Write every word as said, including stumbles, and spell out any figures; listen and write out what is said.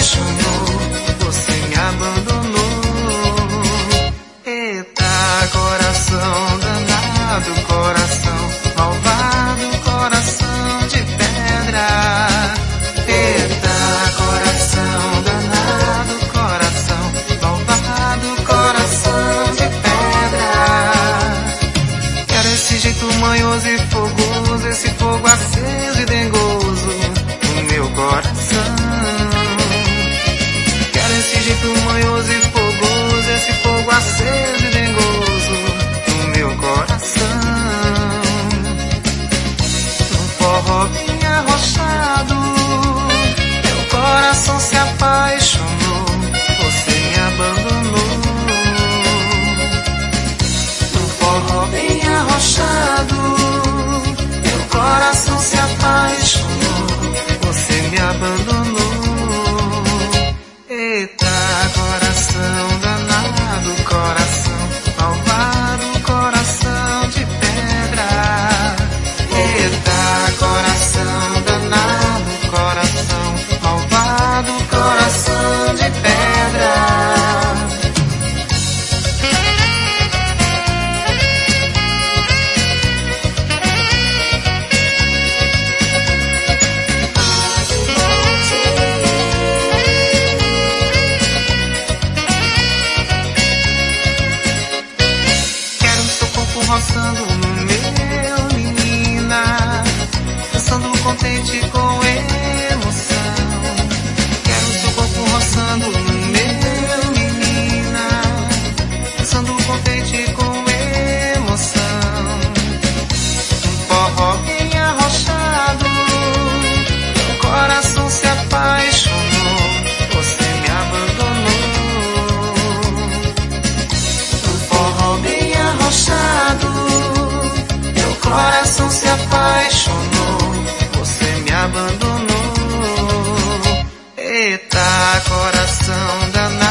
apaixonou, você me abandonou. Eita, coração danado, coração malvado, coração de pedra. Eita, coração danado, coração malvado, coração de pedra. Quero esse jeito manhoso e fogoso, esse fogo aceso e dengoso no meu coração. Quero esse jeito manhoso e fogoso, esse fogo aceso e dengoso no meu coração. No forró bem arrochado, meu coração se apaixonou, você me abandonou. No forró bem arrochado, meu coração se apaixonou, você me abandonou. Eita, coração danado, coração malvado, coração de pedra. Eita, coração danado, coração malvado, coração de pedra. Roçando no meu, menina, dançando contente com emoção. Quero seu corpo roçando no meu, menina, dançando contente com emoção. Um forró bem arrochado, meu coração se apaixonou, você me abandonou. Um forró bem arrochado, meu coração se apaixonou, você me abandonou. Eita, coração danado.